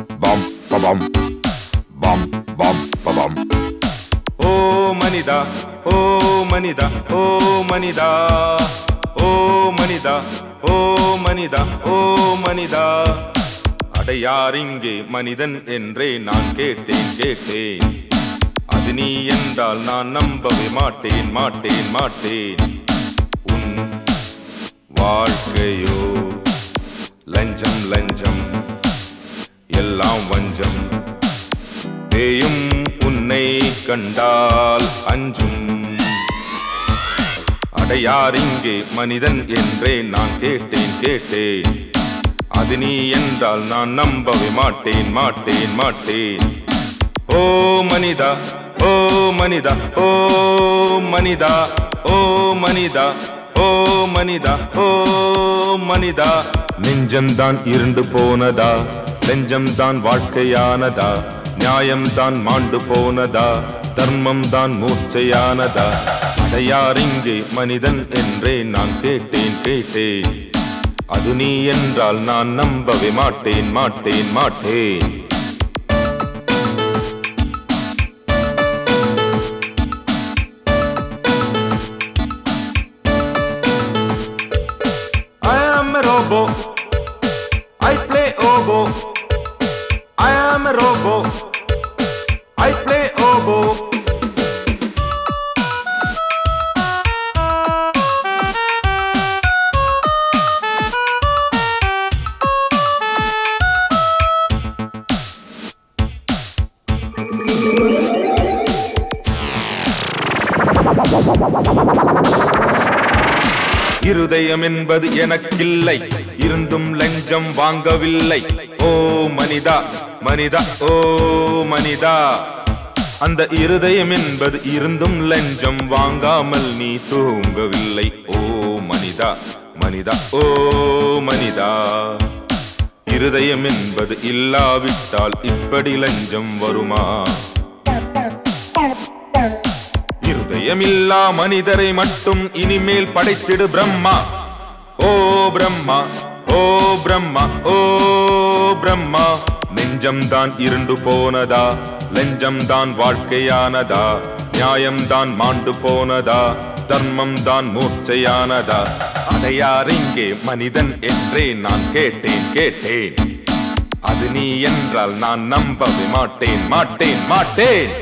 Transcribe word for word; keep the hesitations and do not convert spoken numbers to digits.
bum ba bum bum bum ba bum. Oh manida, oh manida, oh manida, oh manida, oh manida, oh manida. அட யார் இங்கே மனிதன் என்றே நான் கேட்டேன் கேட்டேன். அது நீ என்றால் நான் நம்பவே மாட்டேன் மாட்டேன் மாட்டேன். உன் வாழ்க்கையோ லஞ்சம் லஞ்சம் எல்லாம் வஞ்சம். தேயும் உன்னை கண்டால் அஞ்சும். அட யார் இங்கே மனிதன் என்றே நான் கேட்டேன் கேட்டேன். அது நீ என்றால் நான் நம்பவே மாட்டேன் மாட்டேன் மாட்டேன். ஓ மனிதா ஓ மனிதா ஓ மனிதா ஓ மனிதா ஓ மனிதா ஓ மனிதா. நெஞ்சம்தான் இருண்டு போனதா, நெஞ்சம்தான் வாழ்க்கையானதா, நியாயம்தான் மாண்டு போனதா, தர்மம் தான் மூர்ச்சையானதா. யார் இங்கே மனிதன் என்றே நான் கேட்டேன் கேட்டேன். அது நீ என்றால் நான் நம்பவே மாட்டேன் மாட்டேன் மாட்டேன். I am a robo, I play oboe. I am a robo, I play oboe. இருதயம் என்பது எனக்கில்லை, இருந்தும் லஞ்சம் வாங்கவில்லை. ஓ மனிதா மனிதா ஓ மனிதா. அந்த இருதயம் என்பது இருந்தும் லஞ்சம் வாங்காமல் நீ தூங்கவில்லை. ஓ மனிதா மனிதா ஓ மனிதா. இருதயம் என்பது இல்லாவிட்டால் இப்படி லஞ்சம் வருமா? இருதயமில்லா மனிதரை மட்டும் இனிமேல் படைத்திடு பிரம்மா. ஓ பிரம்மா ஓ பிரம்மா ஓ பிரம்மா. நெஞ்சம்தான் இருண்டு போனதா, லஞ்சம்தான் வாழ்க்கையானதா, நியாயம்தான் மாண்டு போனதா, தர்மம் தான் மூர்ச்சையானதா. அடையார் இங்கே மனிதன் என்றே நான் கேட்டேன் கேட்டேன். அது நீ என்றால் நான் நம்பவே மாட்டேன் மாட்டேன் மாட்டேன்.